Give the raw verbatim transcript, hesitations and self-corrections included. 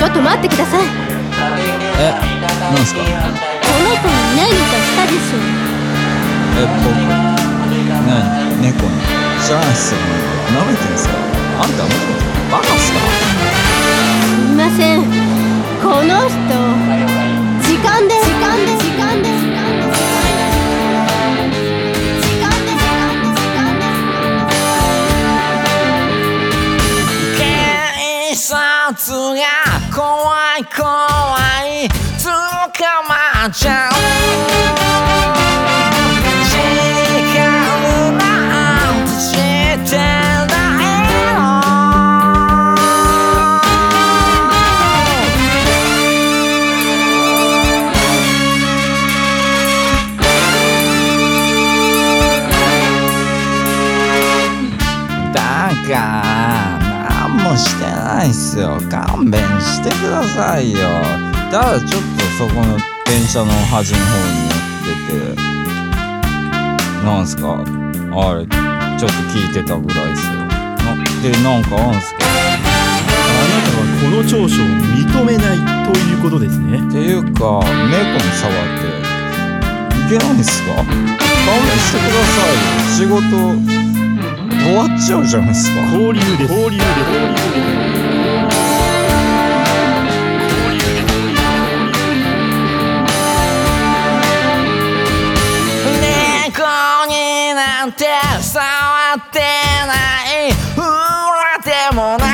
っと待ってください。 え、なんすか？ この子に何かしたでしょう。 え、僕何？猫に知らないっすよ。舐めてんすか？あんたもバカっすか？ すみません、この人時間で時間で時間で時間で警察が怖い怖い捕まっちゃう。時間なんてしてないの。だから何もしてないっすよ。勘弁してくださいよ。ただちょっとそこの電車の端の方に出て、なんすかあれちょっと聞いてたぐらいっすよ。なでなんかあんすか？ あなたはこの調書を認めないということですね。 っていうか猫に触っていけないんすか？勘弁してくださいよ。仕事終わっちゃうじゃないですか。 交流です。交流です。交流です。 猫になんて触ってない。触れてもない。